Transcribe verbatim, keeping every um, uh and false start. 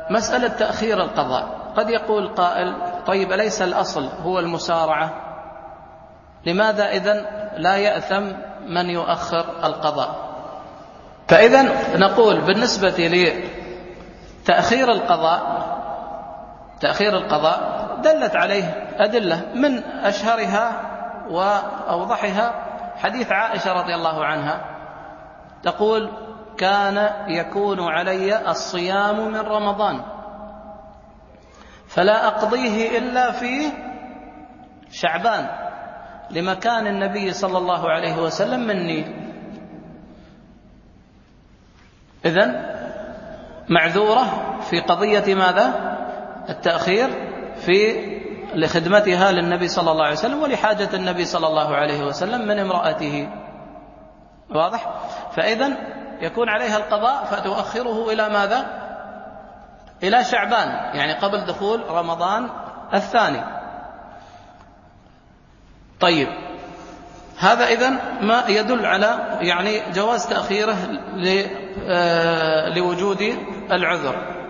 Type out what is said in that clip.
مسألة تأخير القضاء، قد يقول قائل: طيب أليس الأصل هو المسارعة؟ لماذا إذن لا يأثم من يؤخر القضاء؟ فإذن نقول بالنسبة لتأخير القضاء تأخير القضاء دلت عليه أدلة، من أشهرها وأوضحها حديث عائشة رضي الله عنها تقول: كان يكون علي الصيام من رمضان فلا أقضيه إلا في شعبان لمكان النبي صلى الله عليه وسلم مني. إذن معذورة في قضية ماذا؟ التأخير في لخدمتها للنبي صلى الله عليه وسلم ولحاجة النبي صلى الله عليه وسلم من امرأته. واضح؟ فإذن يكون عليها القضاء فتؤخره إلى ماذا؟ إلى شعبان، يعني قبل دخول رمضان الثاني. طيب، هذا إذن ما يدل على يعني جواز تأخيره لوجود العذر.